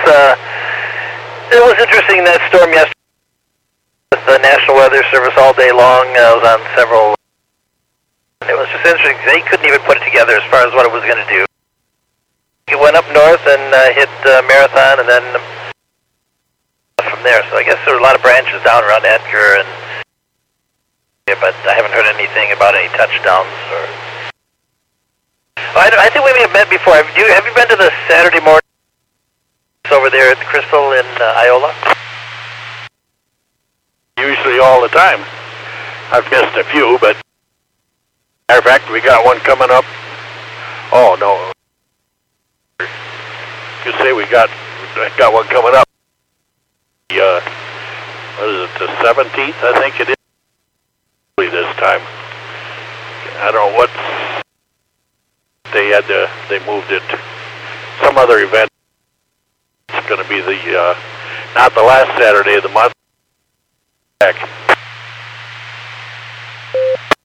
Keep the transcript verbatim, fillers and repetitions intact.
uh, it was interesting, that storm yesterday with the National Weather Service all day long. Uh, I was on several. It was just interesting. They couldn't even put it together as far as what it was going to do. It went up north and uh, hit uh, Marathon, and then from there. So I guess there were a lot of branches down around Edgar, and but I haven't heard anything about any touchdowns. Or oh, I, I think we may have met before. Have you have you been to the Saturday morning over there at the Crystal in uh, Iola? Usually all the time. I've missed a few, but matter of fact, we got one coming up. Oh no. You say we got got one coming up. Uh, what is it, the seventeenth, I think it is, this time. I don't know what, they had to, they moved it, some other event. It's going to be the, uh, not the last Saturday of the month, back.